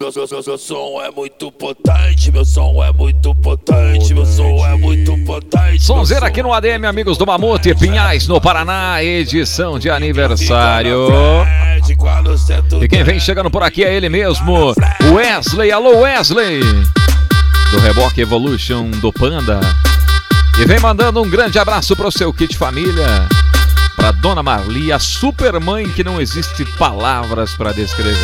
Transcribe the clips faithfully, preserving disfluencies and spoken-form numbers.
Meu, meu, meu, meu som é muito potente, meu som é muito potente, meu som é muito potente. Sonzeira aqui no A D M, amigos do Mamute, Pinhais, no Paraná, edição de aniversário. E quem vem chegando por aqui é ele mesmo, Wesley. Alô, Wesley, do Reboque Evolution do Panda. E vem mandando um grande abraço pro seu kit família, pra Dona Marli, a super mãe que não existe palavras pra descrever.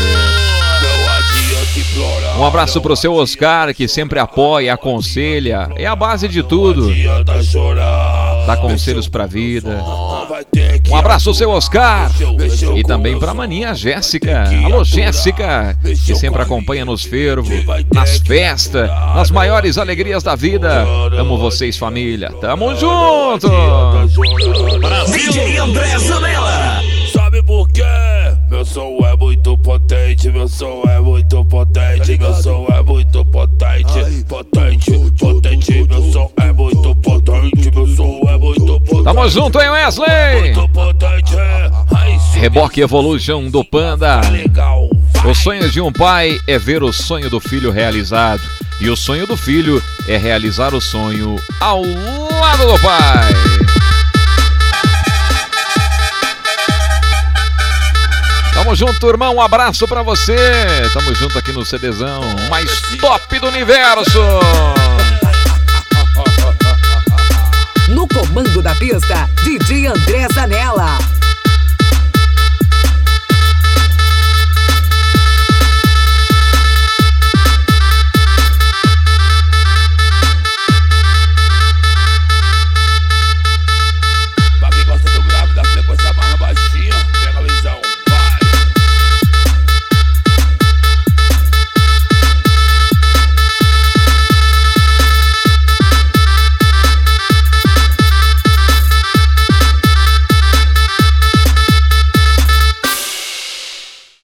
Um abraço pro seu Oscar, que sempre apoia, aconselha, é a base de tudo, dá conselhos pra vida. Um abraço ao seu Oscar e também pra maninha Jéssica. Alô, Jéssica, que sempre acompanha nos fervos, nas festas, nas maiores alegrias da vida. Amo vocês, família, tamo junto. D J André Zanella. Sabe por quê? Meu som é muito potente, meu som é muito potente, meu som é muito potente, potente, potente, meu som é muito potente, meu som é muito potente. Tamo junto, hein, Wesley? Reboque Evolution do Panda. O sonho de um pai é ver o sonho do filho realizado, e o sonho do filho é realizar o sonho ao lado do pai. Tamo junto, irmão, um abraço pra você. Tamo junto aqui no CDzão mais top do universo. No comando da pista, D J André Zanella.